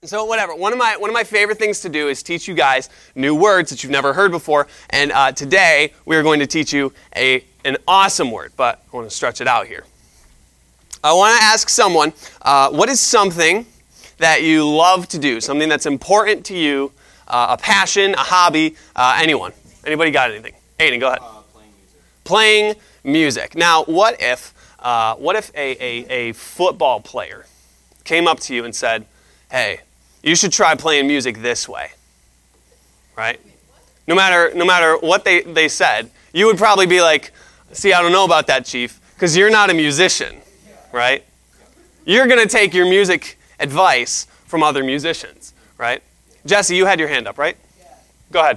So whatever, one of my favorite things to do is teach you guys new words that you've never heard before. And today we are going to teach you an awesome word, but I want to stretch it out here. I want to ask someone, what is something that you love to do, something that's important to you, a passion, a hobby, anyone? Anybody got anything? Aiden, go ahead. Playing music. Now, what if a football player came up to you and said, hey, you should try playing music this way, right? No matter what they said, you would probably be like, see, I don't know about that, Chief, because you're not a musician, right? You're going to take your music advice from other musicians, right? Jesse, you had your hand up, right? Yeah. Go ahead.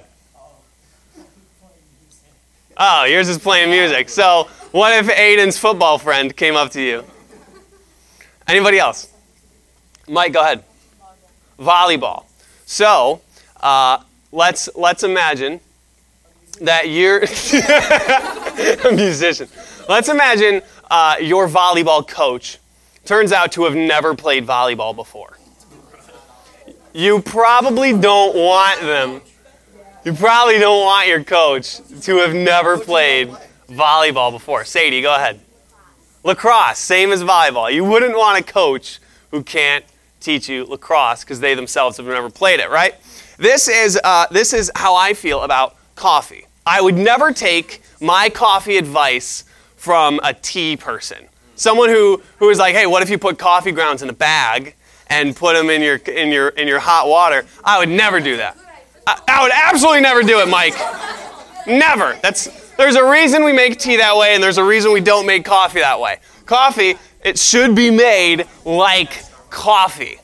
Oh, yours is playing music. So what if Aiden's football friend came up to you? Anybody else? Mike, go ahead. Volleyball. So let's imagine that you're a musician. Let's imagine your volleyball coach turns out to have never played volleyball before. You probably don't want them. You probably don't want your coach to have never played volleyball before. Sadie, go ahead. Lacrosse, same as volleyball. You wouldn't want a coach who can't teach you lacrosse because they themselves have never played it, right? This is how I feel about coffee. I would never take my coffee advice from a tea person. Someone who is like, hey, what if you put coffee grounds in a bag and put them in your hot water? I would never do that. I would absolutely never do it, Mike. Never. There's a reason we make tea that way, and there's a reason we don't make coffee that way. Coffee, it should be made like coffee.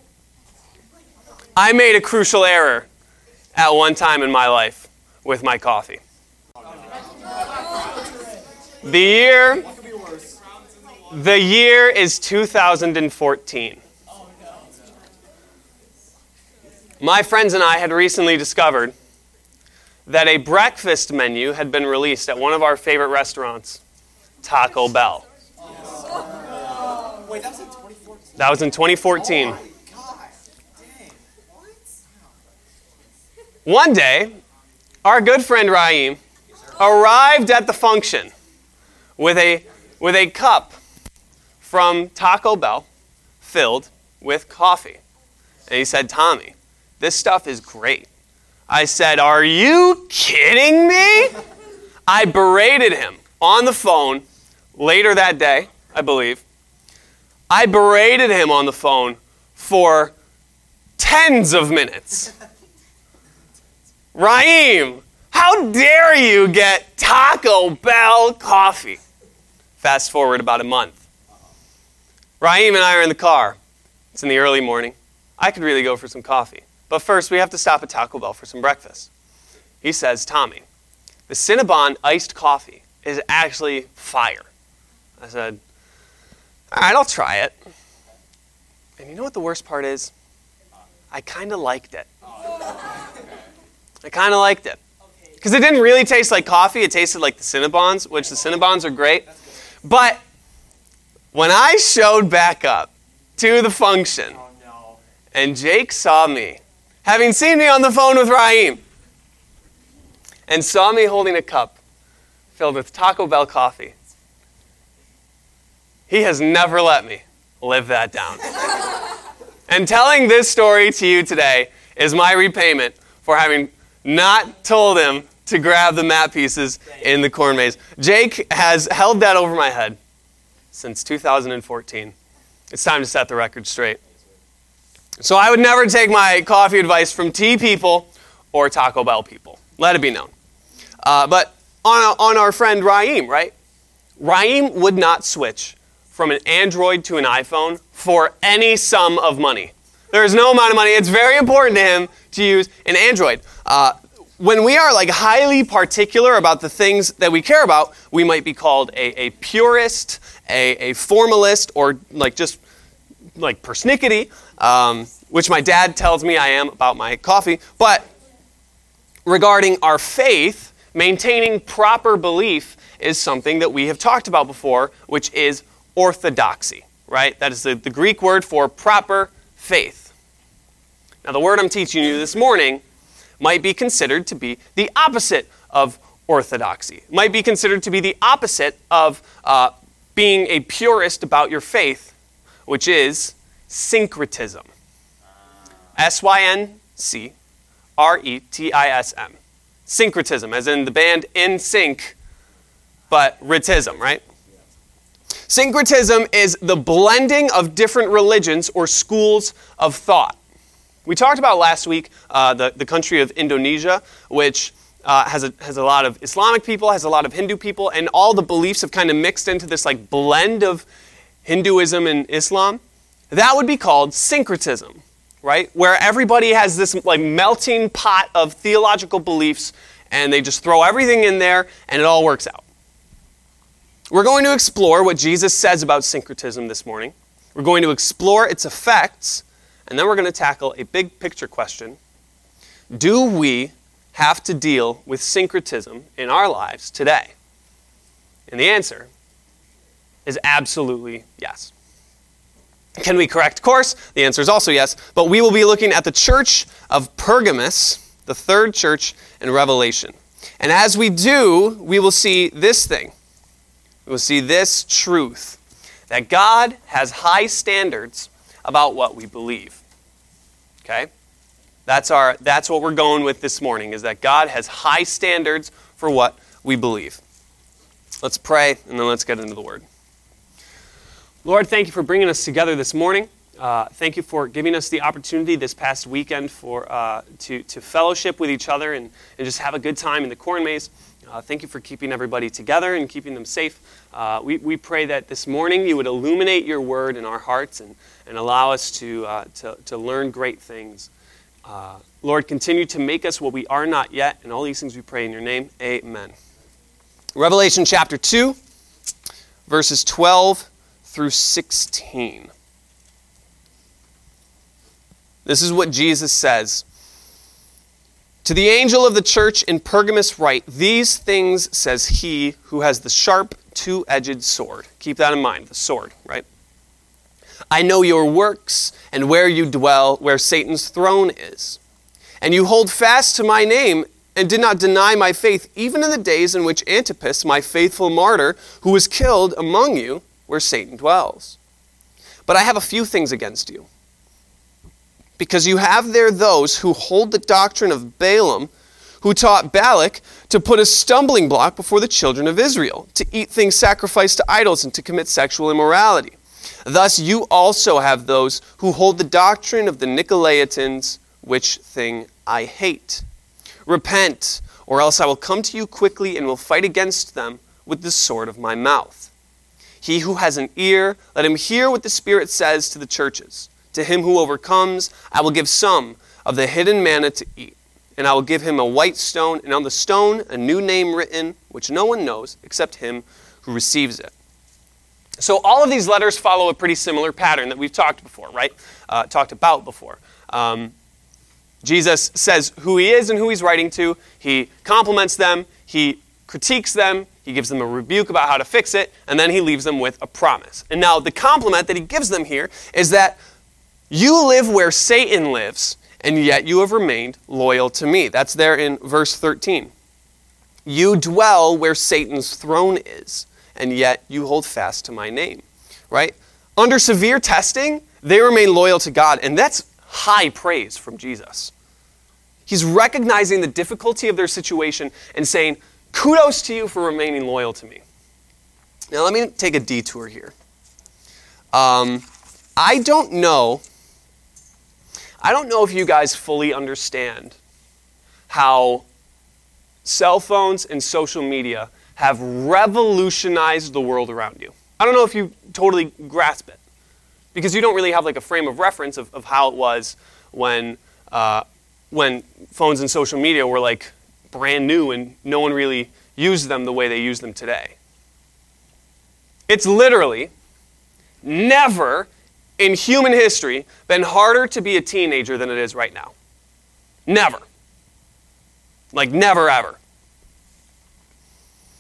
I made a crucial error at one time in my life with my coffee. The year is 2014. My friends and I had recently discovered that a breakfast menu had been released at one of our favorite restaurants, Taco Bell. Wait, that was in 2014? That was in 2014. Oh my God. Dang. What? One day, our good friend Raheem arrived at the function with a cup from Taco Bell filled with coffee. And he said, Tommy, this stuff is great. I said, are you kidding me? I berated him on the phone later that day, I believe. I berated him on the phone for tens of minutes. Raheem, how dare you get Taco Bell coffee? Fast forward about a month. Raheem and I are in the car. It's in the early morning. I could really go for some coffee. But first, we have to stop at Taco Bell for some breakfast. He says, Tommy, the Cinnabon iced coffee is actually fire. I said, all right, I'll try it. And you know what the worst part is? I kind of liked it. Because it didn't really taste like coffee. It tasted like the Cinnabons, which the Cinnabons are great. But when I showed back up to the function, and Jake saw me, having seen me on the phone with Raheem, and saw me holding a cup filled with Taco Bell coffee, he has never let me live that down. And telling this story to you today is my repayment for having not told him to grab the mat pieces in the corn maze. Jake has held that over my head since 2014. It's time to set the record straight. So I would never take my coffee advice from tea people or Taco Bell people. Let it be known. But on our friend Raheem, right? Raheem would not switch from an Android to an iPhone for any sum of money. There is no amount of money. It's very important to him to use an Android. When we are like highly particular about the things that we care about, we might be called a purist, a formalist, or like just like persnickety, which my dad tells me I am about my coffee. But regarding our faith, maintaining proper belief is something that we have talked about before, which is orthodoxy, right? That is the Greek word for proper faith. Now, the word I'm teaching you this morning might be considered to be the opposite of orthodoxy. It might be considered to be the opposite of being a purist about your faith, which is syncretism. syncretism. Syncretism, as in the band In Sync, but ritism, right? Syncretism is the blending of different religions or schools of thought. We talked about last week the country of Indonesia, which has a lot of Islamic people, has a lot of Hindu people, and all the beliefs have kind of mixed into this like blend of Hinduism and Islam. That would be called syncretism, right? Where everybody has this like melting pot of theological beliefs, and they just throw everything in there, and it all works out. We're going to explore what Jesus says about syncretism this morning. We're going to explore its effects, and then we're going to tackle a big picture question. Do we have to deal with syncretism in our lives today? And the answer is absolutely yes. Can we correct course? The answer is also yes, but we will be looking at the church of Pergamos, the third church in Revelation. And as we do, we will see this thing. We will see this truth, that God has high standards about what we believe. Okay? That's what we're going with this morning, is that God has high standards for what we believe. Let's pray, and then let's get into the Word. Lord, thank you for bringing us together this morning. Thank you for giving us the opportunity this past weekend to fellowship with each other and just have a good time in the corn maze. Thank you for keeping everybody together and keeping them safe. We pray that this morning you would illuminate your word in our hearts and allow us to learn great things. Lord, continue to make us what we are not yet, and all these things we pray in your name. Amen. Revelation chapter 2, verses 12 through 16. This is what Jesus says. To the angel of the church in Pergamos write, these things says he who has the sharp two-edged sword. Keep that in mind, the sword, right? I know your works and where you dwell, where Satan's throne is. And you hold fast to my name and did not deny my faith, even in the days in which Antipas, my faithful martyr, who was killed among you, where Satan dwells. But I have a few things against you. Because you have there those who hold the doctrine of Balaam, who taught Balak to put a stumbling block before the children of Israel, to eat things sacrificed to idols and to commit sexual immorality. Thus you also have those who hold the doctrine of the Nicolaitans, which thing I hate. Repent, or else I will come to you quickly and will fight against them with the sword of my mouth. He who has an ear, let him hear what the Spirit says to the churches. To him who overcomes, I will give some of the hidden manna to eat. And I will give him a white stone, and on the stone a new name written, which no one knows except him who receives it. So all of these letters follow a pretty similar pattern that we've talked about before. Jesus says who he is and who he's writing to. He compliments them. He critiques them. He gives them a rebuke about how to fix it. And then he leaves them with a promise. And now the compliment that he gives them here is that you live where Satan lives, and yet you have remained loyal to me. That's there in verse 13. You dwell where Satan's throne is, and yet you hold fast to my name. Right? Under severe testing, they remain loyal to God, and that's high praise from Jesus. He's recognizing the difficulty of their situation and saying, kudos to you for remaining loyal to me. Now let me take a detour here. I don't know if you guys fully understand how cell phones and social media have revolutionized the world around you. I don't know if you totally grasp it, because you don't really have like a frame of reference of how it was when phones and social media were like brand new and no one really used them the way they use them today. It's literally never in human history been harder to be a teenager than it is right now. Never. Like never ever.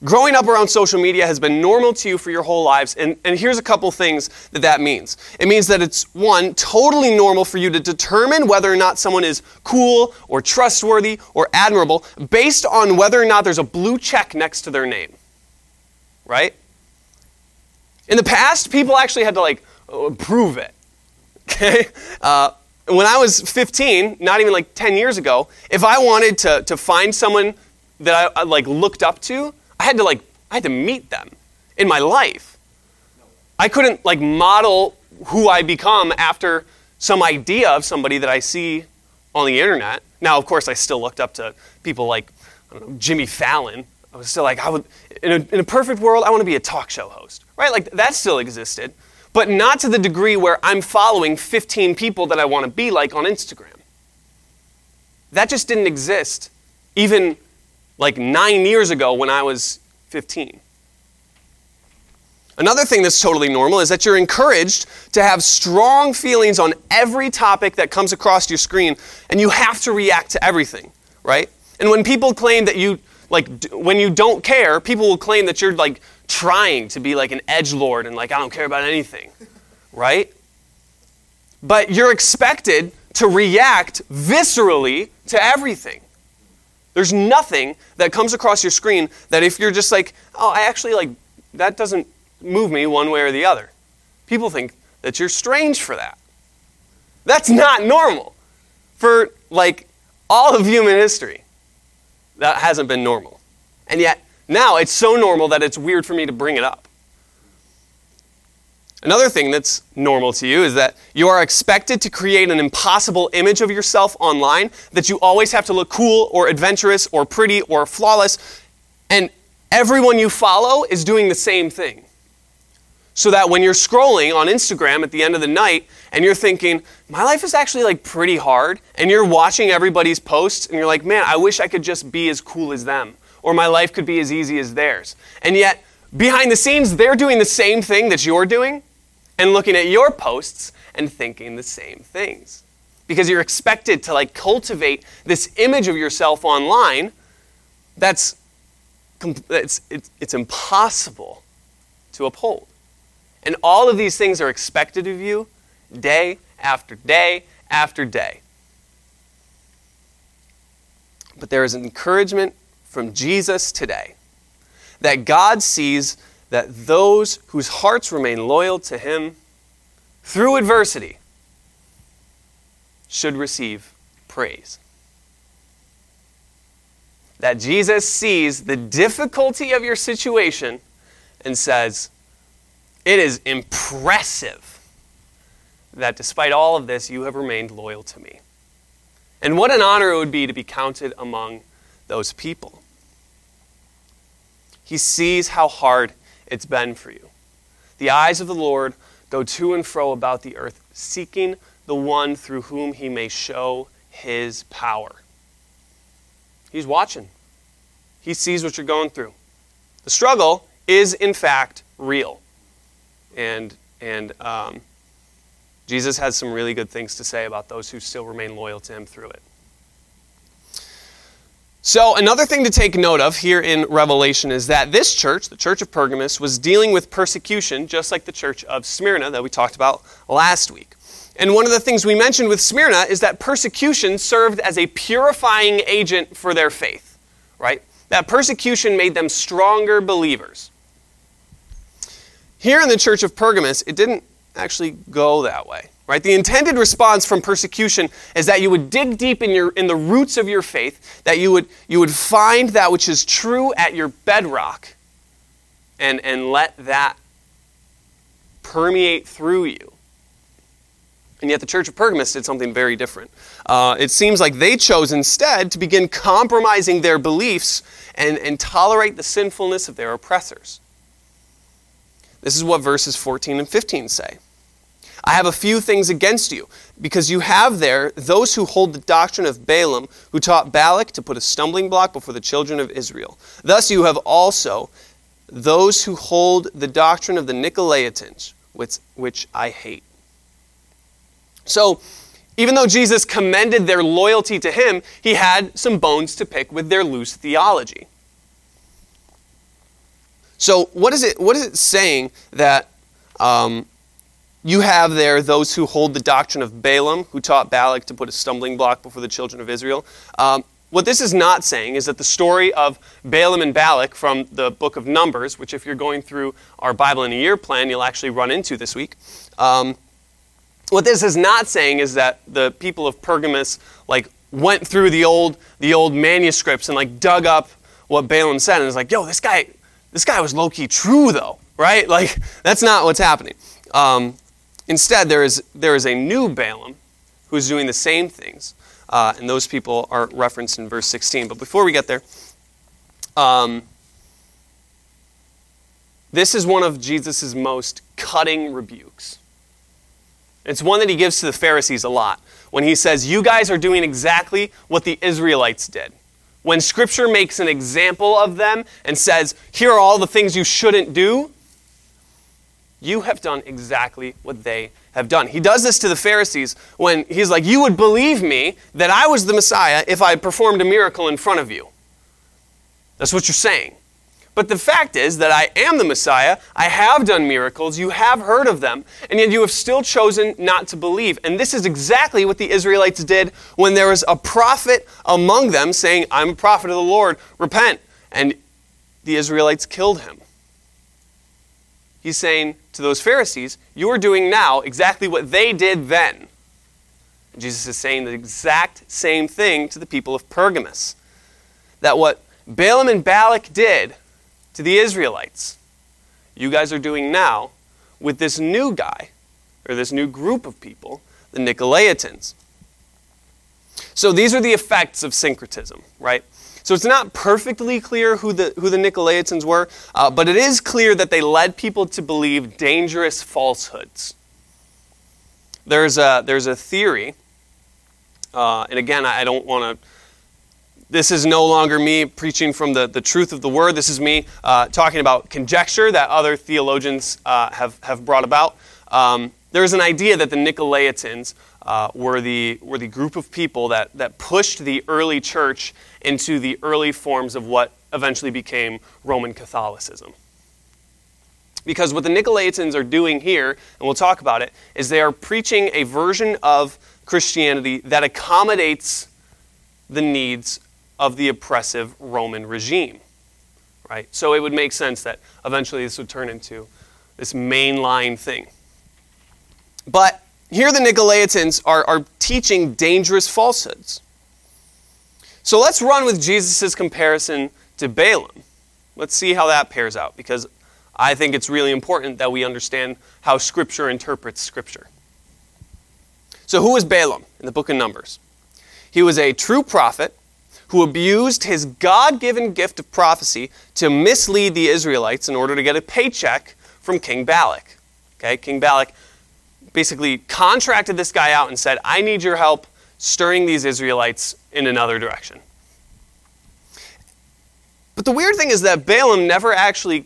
growing up around social media has been normal to you for your whole lives, and here's a couple things that means. It means that it's, one, totally normal for you to determine whether or not someone is cool or trustworthy or admirable based on whether or not there's a blue check next to their name, right? In the past, people actually had to prove it, okay? When I was 15, not even 10 years ago, if I wanted to find someone that I looked up to, I had to meet them in my life. I couldn't model who I become after some idea of somebody that I see on the internet. Now, of course, I still looked up to people like, I don't know, Jimmy Fallon. I was still in a perfect world, I want to be a talk show host, right? That still existed, but not to the degree where I'm following 15 people that I want to be like on Instagram. That just didn't exist even 9 years ago when I was 15. Another thing that's totally normal is that you're encouraged to have strong feelings on every topic that comes across your screen, and you have to react to everything, right? And when people claim that you, when you don't care, people will claim that you're trying to be an edgelord and I don't care about anything, right? But you're expected to react viscerally to everything. There's nothing that comes across your screen that if you're just I actually that doesn't move me one way or the other. People think that you're strange for that. That's not normal. For all of human history, that hasn't been normal. And yet, now it's so normal that it's weird for me to bring it up. Another thing that's normal to you is that you are expected to create an impossible image of yourself online, that you always have to look cool or adventurous or pretty or flawless, and everyone you follow is doing the same thing. So that when you're scrolling on Instagram at the end of the night and you're thinking, my life is actually pretty hard, and you're watching everybody's posts and you're like, man, I wish I could just be as cool as them, or my life could be as easy as theirs. And yet, behind the scenes, they're doing the same thing that you're doing, and looking at your posts and thinking the same things. Because you're expected to cultivate this image of yourself online it's impossible to uphold. And all of these things are expected of you day after day after day. But there is an encouragement from Jesus today that God sees that those whose hearts remain loyal to Him through adversity should receive praise. That Jesus sees the difficulty of your situation and says, it is impressive that despite all of this, you have remained loyal to me. And what an honor it would be to be counted among those people. He sees how hard it's been for you. The eyes of the Lord go to and fro about the earth, seeking the one through whom He may show His power. He's watching. He sees what you're going through. The struggle is, in fact, real. And Jesus has some really good things to say about those who still remain loyal to Him through it. So another thing to take note of here in Revelation is that this church, the church of Pergamos, was dealing with persecution just like the church of Smyrna that we talked about last week. And one of the things we mentioned with Smyrna is that persecution served as a purifying agent for their faith, right? That persecution made them stronger believers. Here in the church of Pergamos, it didn't actually go that way. Right? The intended response from persecution is that you would dig deep in the roots of your faith, that you would find that which is true at your bedrock and let that permeate through you. And yet the church of Pergamos did something very different. It seems like they chose instead to begin compromising their beliefs and tolerate the sinfulness of their oppressors. This is what verses 14 and 15 say. I have a few things against you, because you have there those who hold the doctrine of Balaam, who taught Balak to put a stumbling block before the children of Israel. Thus you have also those who hold the doctrine of the Nicolaitans, which I hate. So, even though Jesus commended their loyalty to Him, He had some bones to pick with their loose theology. So what is it saying that you have there those who hold the doctrine of Balaam, who taught Balak to put a stumbling block before the children of Israel? What this is not saying is that the story of Balaam and Balak from the book of Numbers, which if you're going through our Bible in a Year plan, you'll actually run into this week. What this is not saying is that the people of Pergamus went through the old manuscripts and dug up what Balaam said and was yo, this guy was low-key true though, right? That's not what's happening. Instead, there is a new Balaam who's doing the same things. And those people are referenced in verse 16. But before we get there, this is one of Jesus' most cutting rebukes. It's one that he gives to the Pharisees a lot. When he says, you guys are doing exactly what the Israelites did. When Scripture makes an example of them and says, here are all the things you shouldn't do, you have done exactly what they have done. He does this to the Pharisees when he's like, you would believe me that I was the Messiah if I performed a miracle in front of you. That's what you're saying. But the fact is that I am the Messiah. I have done miracles. You have heard of them. And yet you have still chosen not to believe. And this is exactly what the Israelites did when there was a prophet among them saying, I'm a prophet of the Lord. Repent. And the Israelites killed him. He's saying to those Pharisees, you are doing now exactly what they did then. And Jesus is saying the exact same thing to the people of Pergamus. That what Balaam and Balak did to the Israelites, you guys are doing now with this new guy, or this new group of people, the Nicolaitans. So these are the effects of syncretism, right? So it's not perfectly clear who the Nicolaitans were, but it is clear that they led people to believe dangerous falsehoods. There's a theory, and again, I don't want to. This is no longer me preaching from the truth of the word. This is me talking about conjecture that other theologians have brought about. There's an idea that the Nicolaitans were the group of people that pushed the early church into the early forms of what eventually became Roman Catholicism. Because what the Nicolaitans are doing here, and we'll talk about it, is they are preaching a version of Christianity that accommodates the needs of the oppressive Roman regime. Right? So it would make sense that eventually this would turn into this mainline thing. But here the Nicolaitans are teaching dangerous falsehoods. So let's run with Jesus' comparison to Balaam. Let's see how that pairs out, because I think it's really important that we understand how Scripture interprets Scripture. So who was Balaam in the book of Numbers? He was a true prophet who abused his God-given gift of prophecy to mislead the Israelites in order to get a paycheck from King Balak. Okay, King Balak basically contracted this guy out and said, I need your help stirring these Israelites in another direction. But the weird thing is that Balaam never actually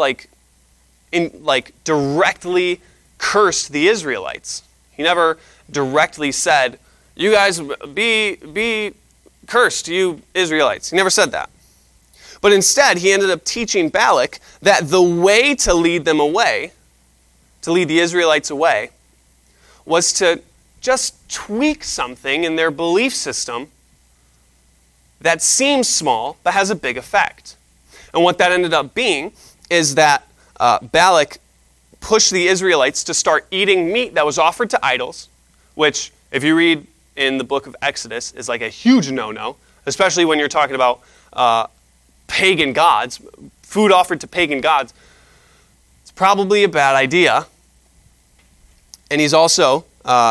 directly cursed the Israelites. He never directly said, you guys be cursed, you Israelites. He never said that. But instead, he ended up teaching Balak that the way to lead them away, to lead the Israelites away, was to just tweak something in their belief system that seems small but has a big effect. And what that ended up being is that Balak pushed the Israelites to start eating meat that was offered to idols, which, if you read in the book of Exodus, is a huge no-no, especially when you're talking about pagan gods, food offered to pagan gods. It's probably a bad idea. And he's also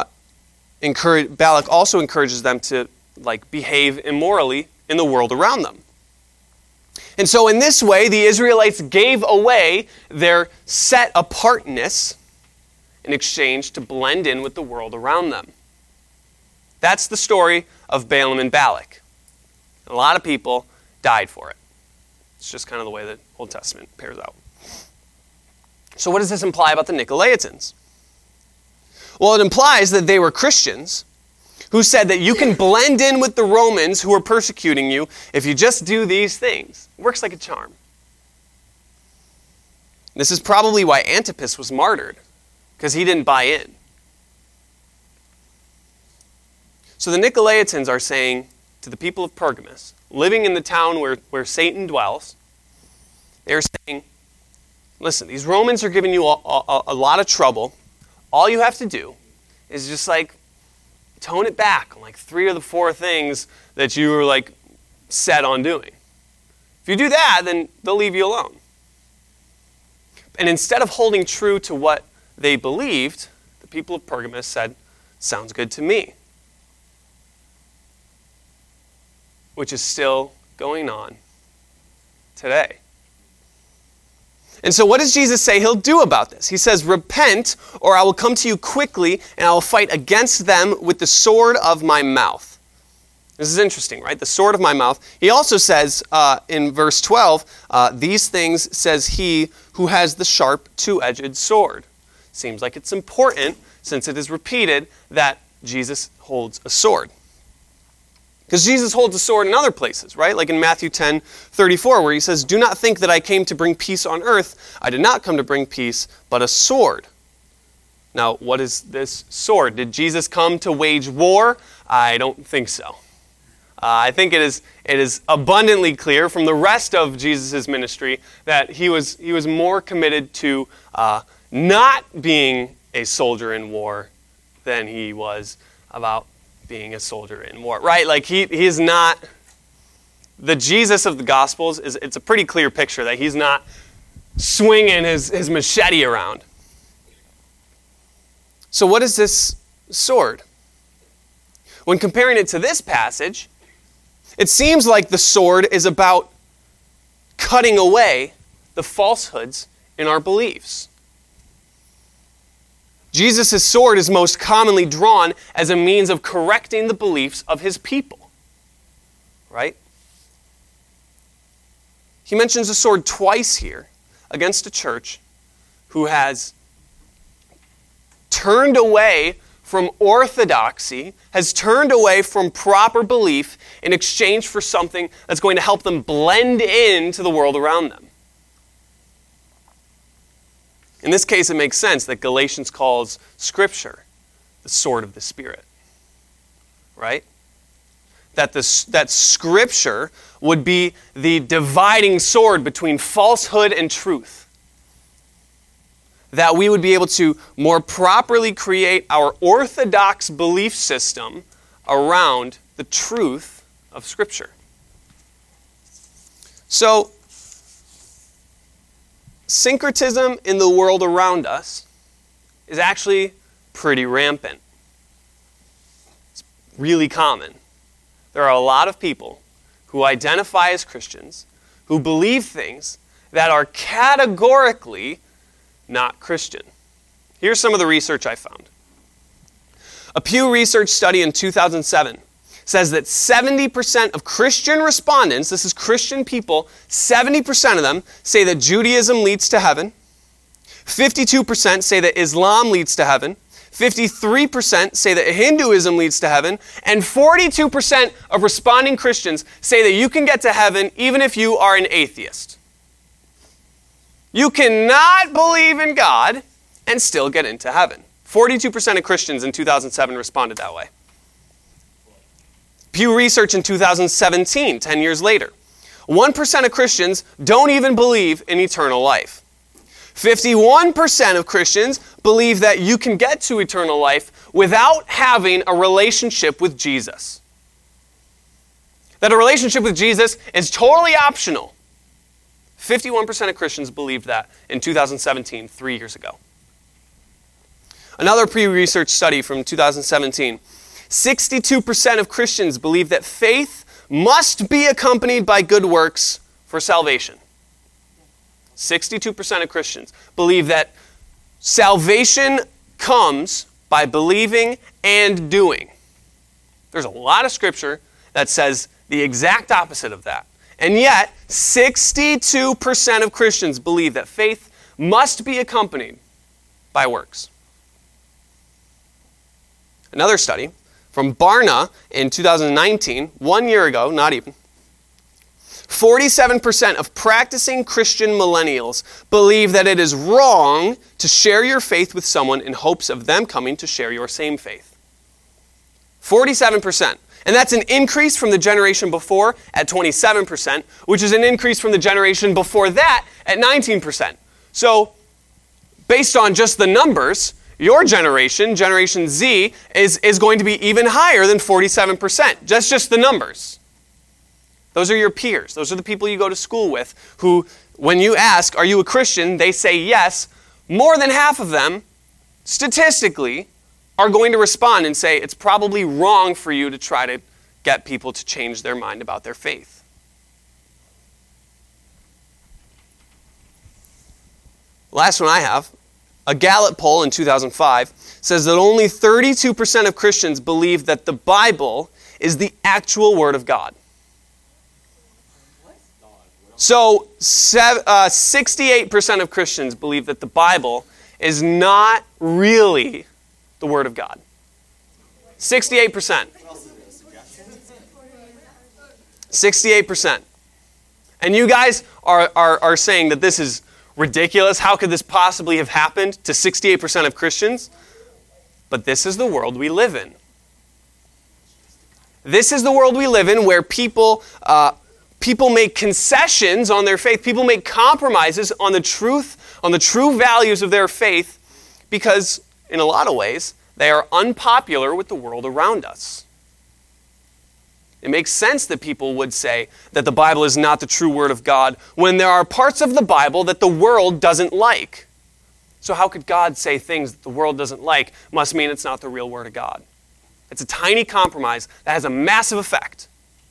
Balak also encourages them to behave immorally in the world around them. And so in this way, the Israelites gave away their set-apartness in exchange to blend in with the world around them. That's the story of Balaam and Balak. A lot of people died for it. It's just kind of the way the Old Testament pairs out. So what does this imply about the Nicolaitans? Well, it implies that they were Christians who said that you can blend in with the Romans who are persecuting you if you just do these things. It works like a charm. This is probably why Antipas was martyred, because he didn't buy in. So the Nicolaitans are saying to the people of Pergamos, living in the town where Satan dwells, they're saying, listen, these Romans are giving you a lot of trouble. All you have to do is just tone it back on 3 of the 4 things that you were set on doing. If you do that, then they'll leave you alone. And instead of holding true to what they believed, the people of Pergamos said, sounds good to me. Which is still going on today. And so what does Jesus say he'll do about this? He says, repent, or I will come to you quickly, and I will fight against them with the sword of my mouth. This is interesting, right? The sword of my mouth. He also says in verse 12, these things says he who has the sharp two-edged sword. Seems like it's important, since it is repeated, that Jesus holds a sword. Because Jesus holds a sword in other places, right? Like in Matthew 10:34, where he says, do not think that I came to bring peace on earth. I did not come to bring peace, but a sword. Now, what is this sword? Did Jesus come to wage war? I don't think so. I think it is abundantly clear from the rest of Jesus' ministry that he was more committed to not being a soldier in war than he was about being a soldier in war, right? He is not, the Jesus of the Gospels, it's a pretty clear picture that he's not swinging his machete around. So what is this sword? When comparing it to this passage, it seems like the sword is about cutting away the falsehoods in our beliefs. Jesus' sword is most commonly drawn as a means of correcting the beliefs of his people. Right? He mentions a sword twice here against a church who has turned away from orthodoxy, has turned away from proper belief in exchange for something that's going to help them blend into the world around them. In this case, it makes sense that Galatians calls Scripture the sword of the Spirit. Right? That Scripture would be the dividing sword between falsehood and truth. That we would be able to more properly create our orthodox belief system around the truth of Scripture. So, syncretism in the world around us is actually pretty rampant. It's really common. There are a lot of people who identify as Christians who believe things that are categorically not Christian. Here's some of the research I found. A Pew Research study in 2007 says that 70% of Christian respondents, this is Christian people, 70% of them say that Judaism leads to heaven. 52% say that Islam leads to heaven. 53% say that Hinduism leads to heaven. And 42% of responding Christians say that you can get to heaven even if you are an atheist. You cannot believe in God and still get into heaven. 42% of Christians in 2007 responded that way. Pew Research in 2017, 10 years later. 1% of Christians don't even believe in eternal life. 51% of Christians believe that you can get to eternal life without having a relationship with Jesus. That a relationship with Jesus is totally optional. 51% of Christians believed that in 2017, 3 years ago. Another Pew Research study from 2017. 62% of Christians believe that faith must be accompanied by good works for salvation. 62% of Christians believe that salvation comes by believing and doing. There's a lot of scripture that says the exact opposite of that. And yet, 62% of Christians believe that faith must be accompanied by works. Another study from Barna in 2019, 1 year ago, not even, 47% of practicing Christian millennials believe that it is wrong to share your faith with someone in hopes of them coming to share your same faith. 47%. And that's an increase from the generation before at 27%, which is an increase from the generation before that at 19%. So, based on just the numbers, your generation, Generation Z, is going to be even higher than 47%. That's just the numbers. Those are your peers. Those are the people you go to school with who, when you ask, are you a Christian, they say yes. More than half of them, statistically, are going to respond and say it's probably wrong for you to try to get people to change their mind about their faith. Last one I have, a Gallup poll in 2005 says that only 32% of Christians believe that the Bible is the actual Word of God. So 68% of Christians believe that the Bible is not really the Word of God. 68%. 68%. And you guys are saying that this is ridiculous. How could this possibly have happened to 68% of Christians? But this is the world we live in. This is the world we live in where people make concessions on their faith. People make compromises on the truth, on the true values of their faith because, in a lot of ways, they are unpopular with the world around us. It makes sense that people would say that the Bible is not the true Word of God when there are parts of the Bible that the world doesn't like. So how could God say things that the world doesn't like must mean it's not the real Word of God? It's a tiny compromise that has a massive effect.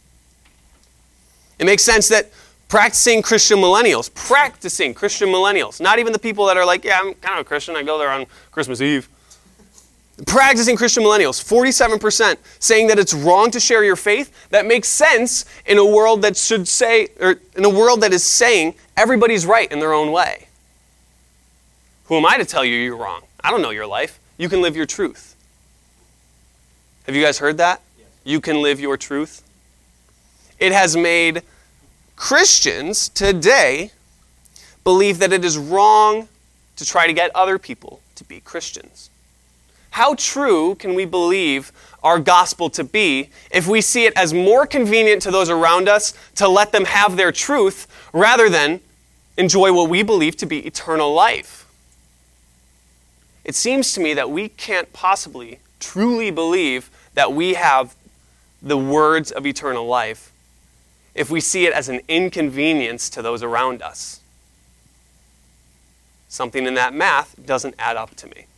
It makes sense that practicing Christian millennials, not even the people that are like, yeah, I'm kind of a Christian, I go there on Christmas Eve. Practicing Christian millennials, 47% saying that it's wrong to share your faith. That makes sense in a world that should say, or in a world that is saying everybody's right in their own way. Who am I to tell you you're wrong? I don't know your life. You can live your truth. Have you guys heard that? Yes. You can live your truth. It has made Christians today believe that it is wrong to try to get other people to be Christians. How true can we believe our gospel to be if we see it as more convenient to those around us to let them have their truth rather than enjoy what we believe to be eternal life? It seems to me that we can't possibly truly believe that we have the words of eternal life if we see it as an inconvenience to those around us. Something in that math doesn't add up to me.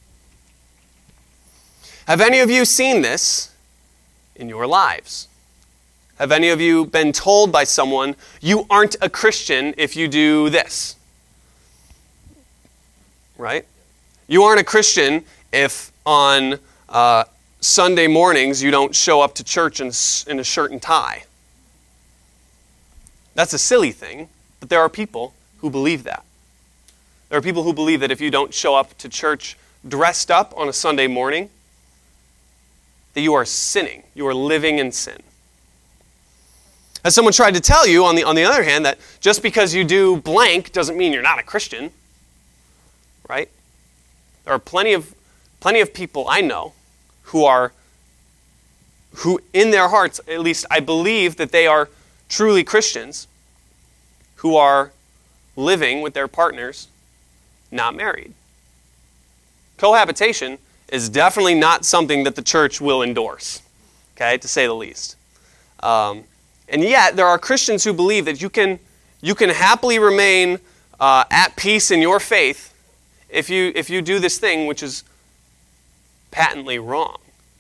Have any of you seen this in your lives? Have any of you been told by someone, you aren't a Christian if you do this? Right? You aren't a Christian if on Sunday mornings you don't show up to church in a shirt and tie. That's a silly thing, but there are people who believe that. There are people who believe that if you don't show up to church dressed up on a Sunday morning, that you are sinning. You are living in sin. As someone tried to tell you, on the other hand, that just because you do blank doesn't mean you're not a Christian, right? There are plenty of people I know who in their hearts, at least I believe that they are truly Christians, who are living with their partners, not married. Cohabitation is definitely not something that the church will endorse, okay, to say the least. And yet, there are Christians who believe that you can happily remain at peace in your faith if you do this thing which is patently wrong.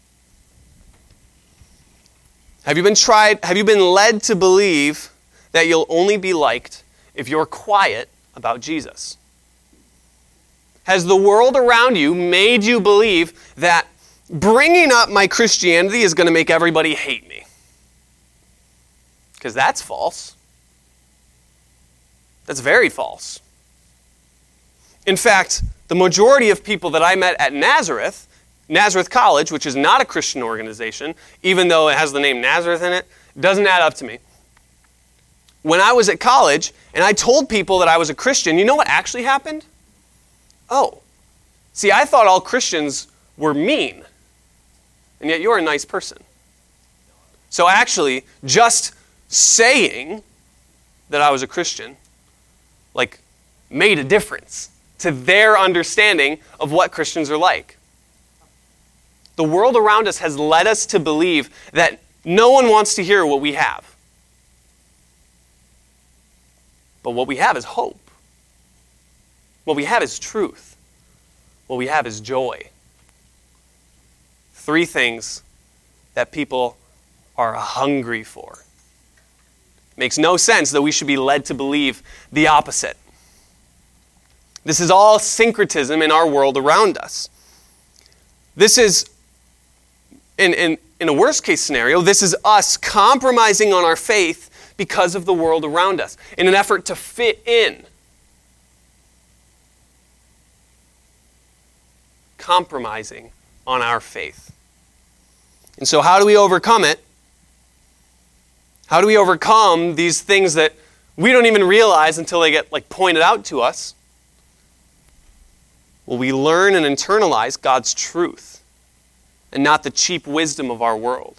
Have you been led to believe that you'll only be liked if you're quiet about Jesus? Has the world around you made you believe that bringing up my Christianity is going to make everybody hate me? Because that's false. That's very false. In fact, the majority of people that I met at Nazareth College, which is not a Christian organization, even though it has the name Nazareth in it, doesn't add up to me. when I was at college and I told people that I was a Christian, you know what actually happened? Oh, see, I thought all Christians were mean, and yet you're a nice person. So actually, just saying that I was a Christian, made a difference to their understanding of what Christians are like. The world around us has led us to believe that no one wants to hear what we have. But what we have is hope. What we have is truth. What we have is joy. 3 things that people are hungry for. Makes no sense that we should be led to believe the opposite. This is all syncretism in our world around us. This is, in a worst case scenario, this is us compromising on our faith because of the world around us in an effort to fit in. Compromising on our faith. And so how do we overcome it? How do we overcome these things that we don't even realize until they get pointed out to us? Well, we learn and internalize God's truth and not the cheap wisdom of our world.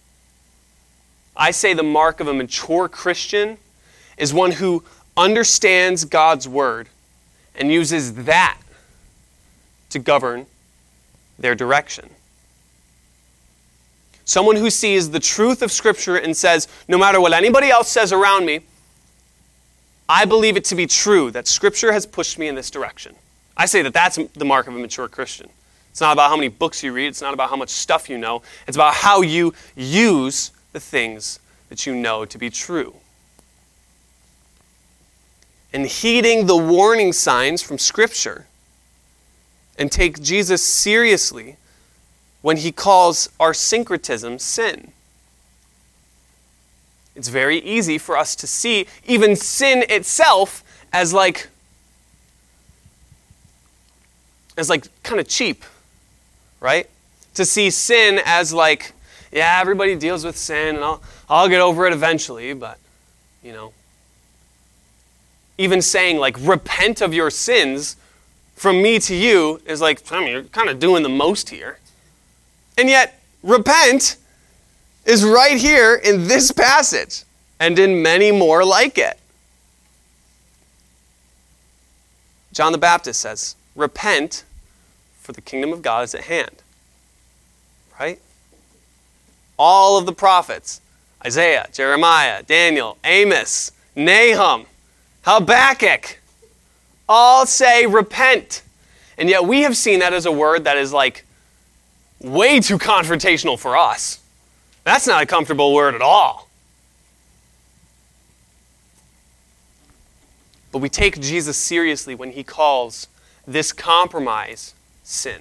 I say the mark of a mature Christian is one who understands God's word and uses that to govern their direction. Someone who sees the truth of Scripture and says, no matter what anybody else says around me, I believe it to be true that Scripture has pushed me in this direction. I say that that's the mark of a mature Christian. It's not about how many books you read. It's not about how much stuff you know. It's about how you use the things that you know to be true. And heeding the warning signs from Scripture and take Jesus seriously when he calls our syncretism sin. It's very easy for us to see even sin itself as kind of cheap, right? To see sin as yeah, everybody deals with sin and I'll get over it eventually, but, even saying repent of your sins from me to you is you're kind of doing the most here. And yet, repent is right here in this passage and in many more like it. John the Baptist says, repent, for the kingdom of God is at hand. Right? All of the prophets, Isaiah, Jeremiah, Daniel, Amos, Nahum, Habakkuk, all say repent. And yet we have seen that as a word that is way too confrontational for us. That's not a comfortable word at all. But we take Jesus seriously when he calls this compromise sin.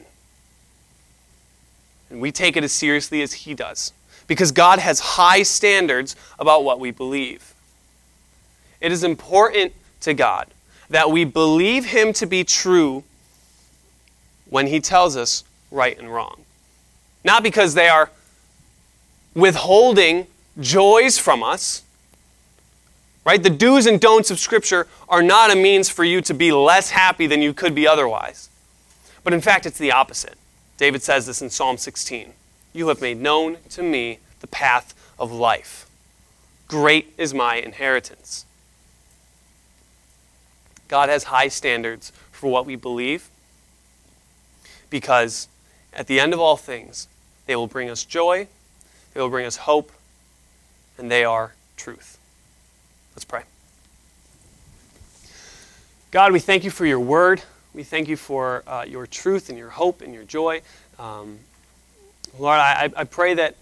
And we take it as seriously as he does. Because God has high standards about what we believe. It is important to God that we believe him to be true when he tells us right and wrong. Not because they are withholding joys from us. Right? The do's and don'ts of Scripture are not a means for you to be less happy than you could be otherwise. But in fact, it's the opposite. David says this in Psalm 16. You have made known to me the path of life. Great is my inheritance. God has high standards for what we believe because at the end of all things, they will bring us joy, they will bring us hope, and they are truth. Let's pray. God, we thank you for your word. We thank you for your truth and your hope and your joy. Lord, I pray that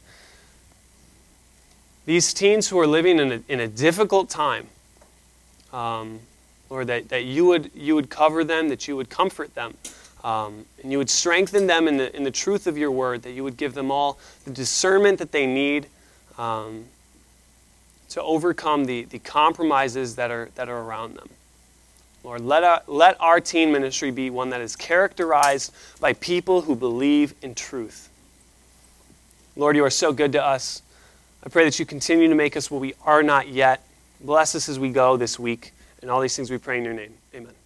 these teens who are living in a difficult time, Lord, that you would cover them, that you would comfort them, and you would strengthen them in the truth of your word, that you would give them all the discernment that they need to overcome the compromises that are around them. Lord, let our teen ministry be one that is characterized by people who believe in truth. Lord, you are so good to us. I pray that you continue to make us what we are not yet, Bless us as we go this week, and all these things we pray in your name. Amen.